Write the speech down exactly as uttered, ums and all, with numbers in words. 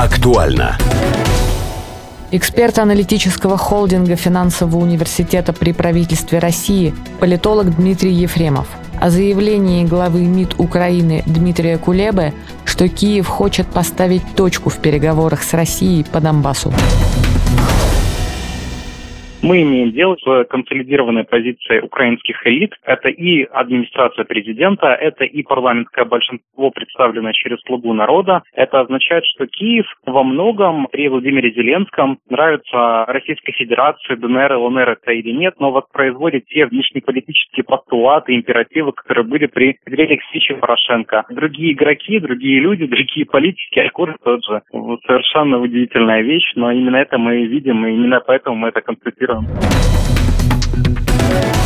Актуально. Эксперт аналитического холдинга финансового университета при правительстве России, политолог Дмитрий Ефремов, о заявлении главы МИД Украины Дмитрия Кулебы, что Киев хочет поставить точку в переговорах с Россией по Донбассу. Мы имеем дело с консолидированной позицией украинских элит. Это и администрация президента, это и парламентское большинство, представленное через «Слугу народа». Это означает, что Киев во многом при Владимире Зеленском нравится Российской Федерации, ДНР, ЛНР это или нет, но воспроизводит те внешнеполитические постулаты, императивы, которые были при Петре Алексеевиче Порошенко. Другие игроки, другие люди, другие политики, а курс тот же. Совершенно удивительная вещь, но именно это мы видим, и именно поэтому мы это констатируем.